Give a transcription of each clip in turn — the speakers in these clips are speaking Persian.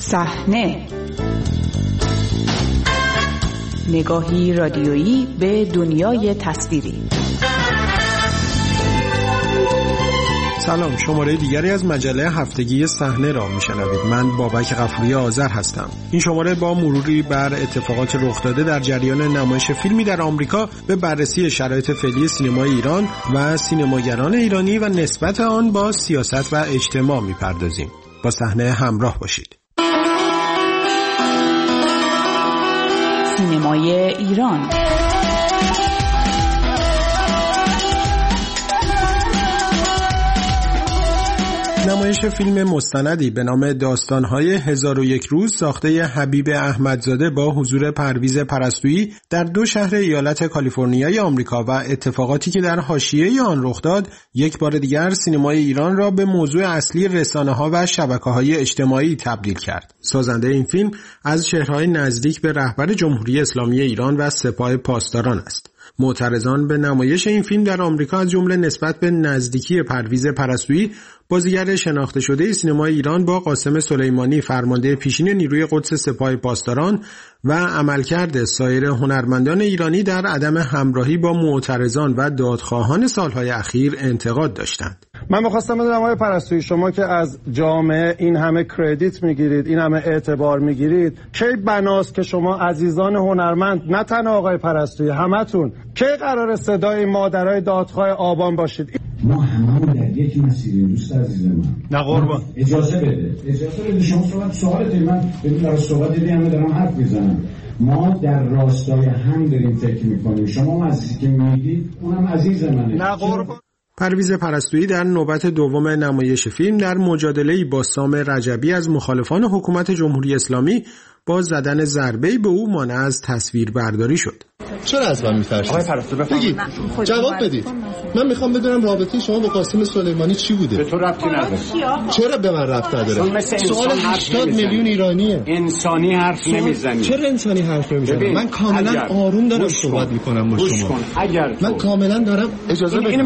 صحنه، نگاهی رادیویی به دنیای تصویری. سلام، شماره دیگری از مجله هفتگی صحنه را میشنوید. من بابک غفوری آذر هستم. این شماره با مروری بر اتفاقات رخ داده در جریان نمایش فیلمی در آمریکا به بررسی شرایط فعلی سینمای ایران و سینماگران ایرانی و نسبت آن با سیاست و اجتماع میپردازیم. با صحنه همراه باشید. سینمای ایران. نمایش فیلم مستندی به نام داستان‌های 1001 روز ساخته حبیب احمدزاده با حضور پرویز پرستویی در دو شهر ایالت کالیفرنیای آمریکا و اتفاقاتی که در حاشیه آن رخ داد، یک بار دیگر سینمای ایران را به موضوع اصلی رسانه‌ها و شبکه‌های اجتماعی تبدیل کرد. سازنده این فیلم از چهره‌های نزدیک به رهبر جمهوری اسلامی ایران و سپاه پاسداران است. معترضان به نمایش این فیلم در آمریکا از جمله نسبت به نزدیکی پرویز پرستویی، بازیگر شناخته شده سینمای ایران با قاسم سلیمانی فرمانده پیشین نیروی قدس سپاه پاسداران و عملکرد سایر هنرمندان ایرانی در عدم همراهی با معترضان و دادخواهان سالهای اخیر انتقاد داشتند. من می‌خواستم بدونم آقای پرستویی، شما که از جامعه این همه کردیت میگیرید، این همه اعتبار میگیرید، کی بناست که شما عزیزان هنرمند، نه تنها آقای پرستویی، همتون کی قرار صدای مادرای دادخواه آبان باشید؟ ما هممون در یک مسیریم دوست عزیز من. نه قربان، اجازه بده شما سوالت من ببین در صحبت دیدی همه دارم حرف میزنم. ما در راستای هم داریم فکر میکنیم. شما عزیزی که میگید اونم عزیز منه. نه قربان. پرویز پرستویی در نوبت دوم نمایش فیلم در مجادله‌ای با سام رجبی از مخالفان حکومت جمهوری اسلامی با زدن ضربه‌ای به او مانع از تصویر برداری شد. چرا از من می‌ترسید؟ آقای پرستویی بگید، جواب بدید. من میخوام بدونم رابطه شما با قاسم سلیمانی چی بوده؟ به تو ربطی نداره. چرا به من ربط نداره؟ سوال 80 میلیون ایرانیه. انسانی حرف نمیزنی. چرا انسانی حرف نمیزنم؟ من کاملا آروم دارم صحبت میکنم با شما. من کاملا دارم اجازه بدید.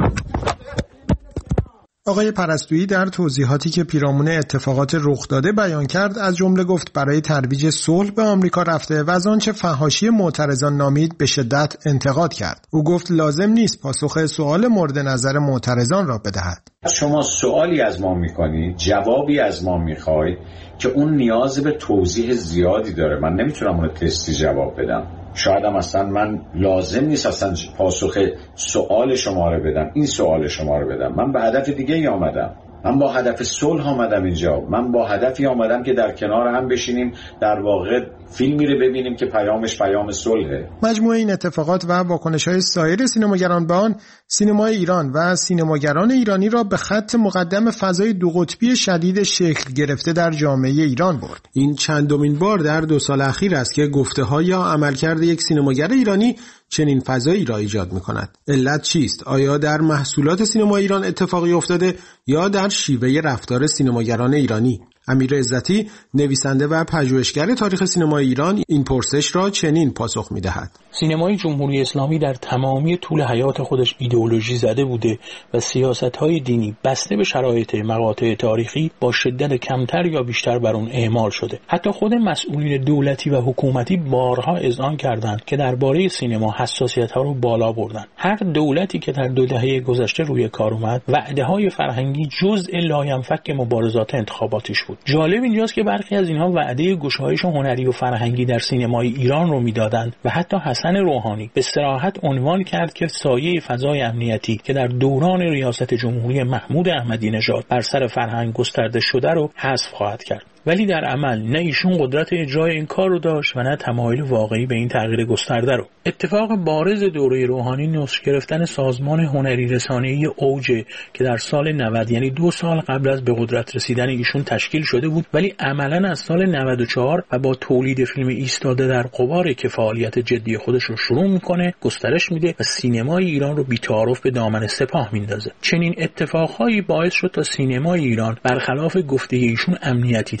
آقای پرستویی در توضیحاتی که پیرامون اتفاقات رخ داده بیان کرد، از جمله گفت برای ترویج صلح به آمریکا رفته و از آنچه فحاشی معترضان نامید به شدت انتقاد کرد. او گفت لازم نیست پاسخ سوال مورد نظر معترضان را بدهد. شما سوالی از ما میکنید، جوابی از ما میخواید که اون نیاز به توضیح زیادی داره. من نمیتونم اون تستی جواب بدم. شاید هم اصلا من لازم نیست اصلا پاسخ سوال شما رو بدم، این سوال شما رو بدم. من به هدف دیگه ای آمدم. من با هدف صلح آمدم اینجا. من با هدفی آمدم که در کنار هم بشینیم، در واقع فیلمی رو ببینیم که پیامش پیام صلحه. مجموع این اتفاقات و واکنش‌های سایر سینماگران به آن، سینمای ایران و سینماگران ایرانی را به خط مقدم فضای دو قطبی شدید شکل گرفته در جامعه ایران برد. این چندمین بار در 2 سال اخیر است که گفته‌ها یا عملکرد یک سینماگر ایرانی چنین فضایی را ایجاد می‌کند. علت چیست؟ آیا در محصولات سینما ایران اتفاقی افتاده یا در شیوه رفتار سینماگران ایرانی؟ امیر عزتی، نویسنده و پژوهشگر تاریخ سینما ایران، این پرسش را چنین پاسخ می‌دهد. سینمای جمهوری اسلامی در تمامی طول حیات خودش ایدئولوژی زده بوده و سیاست‌های دینی بسته به شرایط مقاطع تاریخی با شدت کمتر یا بیشتر بر اون اعمال شده. حتی خود مسئولین دولتی و حکومتی بارها اذعان کردند که درباره سینما حساسیت‌ها رو بالا بردن. هر دولتی که در 2 دهه گذشته روی کار اومد، وعده‌های فرهنگی جزء لاینفک مبارزات انتخاباتیش بود. جالب اینجاست که برخی از اینها وعده گشایش هنری و فرهنگی در سینمای ایران رو میدادند و حتی حسن روحانی به صراحت عنوان کرد که سایه فضای امنیتی که در دوران ریاست جمهوری محمود احمدی نژاد بر سر فرهنگ گسترده شده رو حذف خواهد کرد. ولی در عمل نه ایشون قدرت اجرای این کار رو داشت و نه تمایل واقعی به این تغییر گسترده رو. اتفاق بارز دوره روحانی نسخ گرفتن سازمان هنری رسانه‌ای اوج که در سال 90 یعنی 2 سال قبل از به قدرت رسیدن ایشون تشکیل شده بود، ولی عملاً از سال 94 و با تولید فیلم ایستاده در غبار که فعالیت جدی خودش رو شروع میکنه، گسترش میده و سینمای ایران رو بی‌تعارف به دامن سپاه میندازه. چنین اتفاقهایی باعث شد تا سینمای ایران برخلاف گفته ایشون امنیتی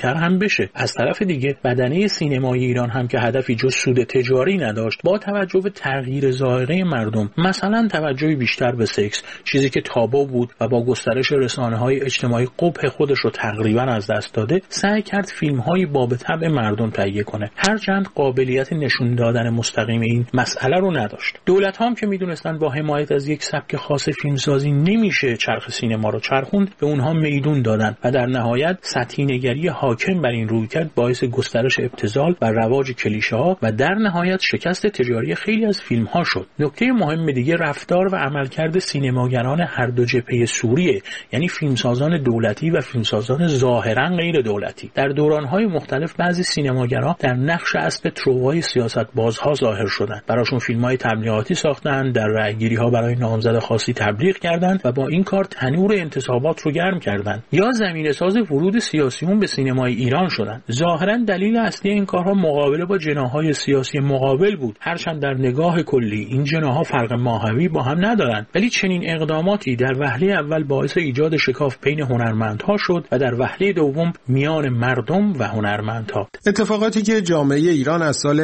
بهتر هم بشه. از طرف دیگه بدنه سینمای ایران هم که هدفی جز سود تجاری نداشت، با توجه به تغییر ذائقه مردم، مثلا توجهی بیشتر به سکس، چیزی که تابو بود و با گسترش رسانه‌های اجتماعی قبح خودش رو تقریبا از دست داده، سعی کرد فیلم‌های باب طبع مردم تهیه کنه، هرچند قابلیت نشون دادن مستقیم این مسئله رو نداشت. دولت‌ها هم که می‌دونستن با حمایت از یک سبک خاص فیلمسازی نمیشه چرخ سینما رو چرخوند، به اونها میدون دادن و در نهایت سطحی‌نگری حاکم بر این رویکرد باعث گسترش ابتذال و رواج کلیشه‌ها و در نهایت شکست تجاری خیلی از فیلم‌ها شد. نکته مهم دیگه رفتار و عملکرد سینماگران هر دو جبهه سوریه، یعنی فیلمسازان دولتی و فیلمسازان ظاهراً غیر دولتی. در دوران‌های مختلف بعضی سینماگران در نقش اسب تروای سیاست‌بازها ظاهر شدند. براشون فیلم‌های تبلیغاتی ساختن، در رأیگیری‌ها برای نامزد خاصی تبلیغ کردند و با این کار تنور انتصابات رو گرم کردند. یا زمینه‌ساز ورود سیاسیون به سینمای ایران شدند. ظاهراً دلیل اصلی این کارها مقابله با جناح‌های سیاسی مقابل بود، هرچند در نگاه کلی این جناح‌ها فرق ماهوی با هم ندارند، ولی چنین اقداماتی در وهله اول باعث ایجاد شکاف بین هنرمندها شد و در وهله دوم میان مردم و هنرمندها. اتفاقاتی که جامعه ایران از سال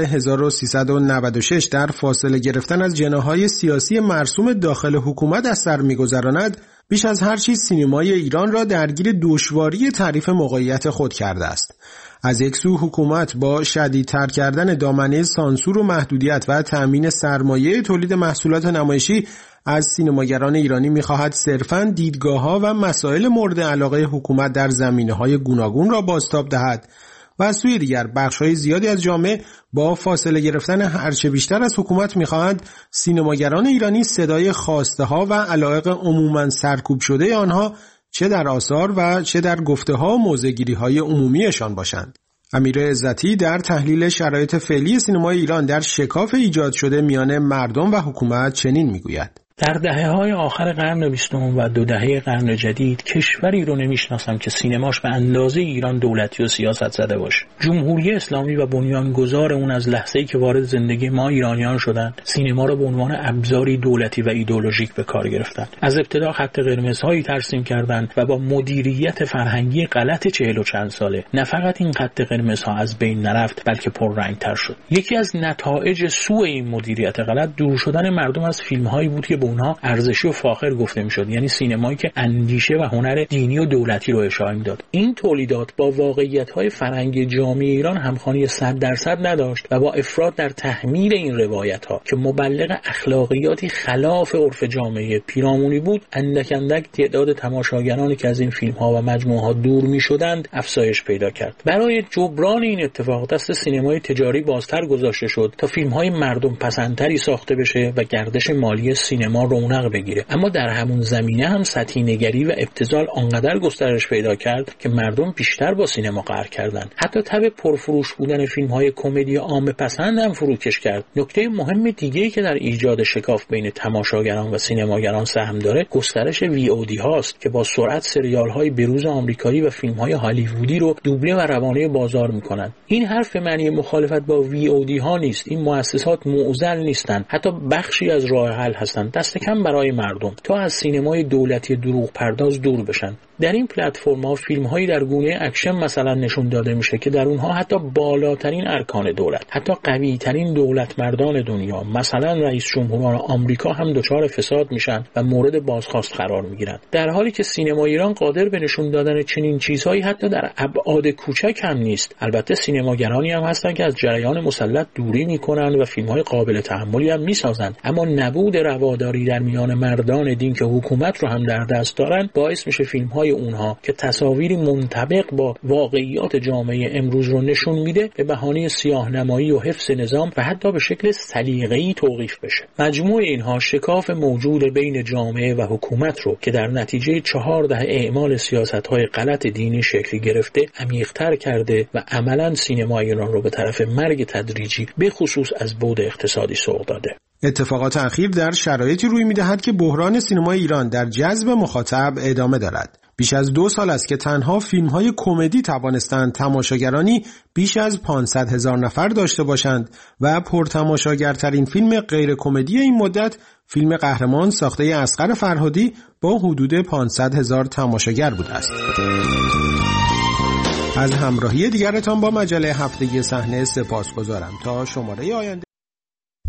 1396 در فاصله گرفتن از جناح‌های سیاسی مرسوم داخل حکومت از سر می‌گذراند، بیش از هر چیز سینمای ایران را درگیر دشواری تعریف موقعیت خود کرده است. از یک سو حکومت با شدیدتر کردن دامنه سانسور و محدودیت و تأمین سرمایه تولید محصولات نمایشی از سینماگران ایرانی می‌خواهد صرفاً دیدگاه‌ها و مسائل مورد علاقه حکومت در زمینه‌های گوناگون را بازتاب دهد و از سوی دیگر بخش‌های زیادی از جامعه با فاصله گرفتن هرچه بیشتر از حکومت می‌خواهند سینماگران ایرانی صدای خواسته‌ها و علایق عموماً سرکوب شده آنها چه در آثار و چه در گفته‌ها و موضع‌گیری‌های عمومیشان باشند. امیر عزتی در تحلیل شرایط فعلی سینمای ایران در شکاف ایجاد شده میان مردم و حکومت چنین میگوید: در دهه‌های آخر قرن 20 و 2 دهه قرن جدید کشوری رو نمیشناسم که سینماش به اندازه ایران دولتی و سیاست زده باشه. جمهوری اسلامی و بنیانگذار اون از لحظه‌ای که وارد زندگی ما ایرانیان شدن، سینما رو به عنوان ابزاری دولتی و ایدئولوژیک به کار گرفتن. از ابتدا خط قرمزهایی ترسیم کردند و با مدیریت فرهنگی غلط 40 و چند ساله نه فقط این خط قرمزها از بین نرفت، بلکه پررنگ‌تر شد. یکی از نتایج سوء این مدیریت غلط دور شدن مردم از فیلم‌هایی بود که اونها ارزشی و فاخر گفته میشد، یعنی سینمایی که اندیشه و هنر دینی و دولتی رو اشاره میداد. این تولیدات با واقعیت‌های فرهنگی جامعه ایران همخوانی 100% نداشت و با افراط در تحمیل این روایت‌ها که مبلغ اخلاقیاتی خلاف عرف جامعه پیرامونی بود، اندک اندک تعداد تماشاگرانی که از این فیلم‌ها و مجموعه‌ها دور میشدند افزایش پیدا کرد. برای جبران این اتفاق دست سینمای تجاری بازتر گذاشته شد تا فیلم‌های مردم پسندتری ساخته بشه و گردش مالی سینما رونق بگیره. اما در همون زمینه هم سطحی نگری و ابتذال آنقدر گسترش پیدا کرد که مردم بیشتر با سینما قهر کردند. حتی تب پرفروش بودن فیلم‌های کمدی عامه پسند هم فروکش کرد. نکته مهم دیگه‌ای که در ایجاد شکاف بین تماشاگران و سینماگران سهم داره، گسترش VOD هاست که با سرعت سریال‌های بروز آمریکایی و فیلم‌های هالیوودی رو دوبله و روانه بازار می‌کنند. این حرف به معنی مخالفت با VOD ها نیست. این مؤسسات معضل نیستند، حتی بخشی از راه حل هستند، دست کم برای مردم، تا از سینمای دولتی دروغ پرداز دور بشن. در این پلتفرم‌ها فیلم‌هایی در گونه اکشن مثلا نشون داده میشه که در اونها حتی بالاترین ارکان دولت، حتی قوی‌ترین دولتمردان دنیا، مثلا رئیس جمهوران آمریکا هم دچار فساد میشن و مورد بازخواست قرار میگیرن. در حالی که سینما ایران قادر به نشون دادن چنین چیزهایی حتی در ابعاد کوچک هم نیست. البته سینماگرانی هم هستن که از جریان مسلط دوری میکنن و فیلم‌های قابل تحملی هم میسازن، اما نبود رواداری در میان مردان دین که حکومت رو هم در دست دارن باعث میشه فیلم‌های اونها که تصاویری منطبق با واقعیات جامعه امروز رو نشون میده به بهانه سیاه‌نمایی و حفظ نظام و حتی به شکل سلیقه‌ای توقیف بشه. مجموع اینها شکاف موجود بین جامعه و حکومت رو که در نتیجه 14 اعمال سیاست‌های غلط دینی شکل گرفته عمیق‌تر کرده و عملاً سینما ایران رو به طرف مرگ تدریجی به خصوص از بعد اقتصادی سوق داده. اتفاقات اخیر در شرایطی روی می‌دهد که بحران سینما ایران در جذب مخاطب ادامه دارد. بیش از 2 سال است که تنها فیلم‌های کمدی توانستند تماشاگرانی بیش از 500,000 نفر داشته باشند و پرتماشاگرترین فیلم غیر کمدی این مدت فیلم قهرمان ساخته اصغر فرهادی با حدود 500,000 تماشاگر بوده است. از همراهی دیگرتان با مجله هفتگی صحنه سپاسگزارم. تا شماره آینده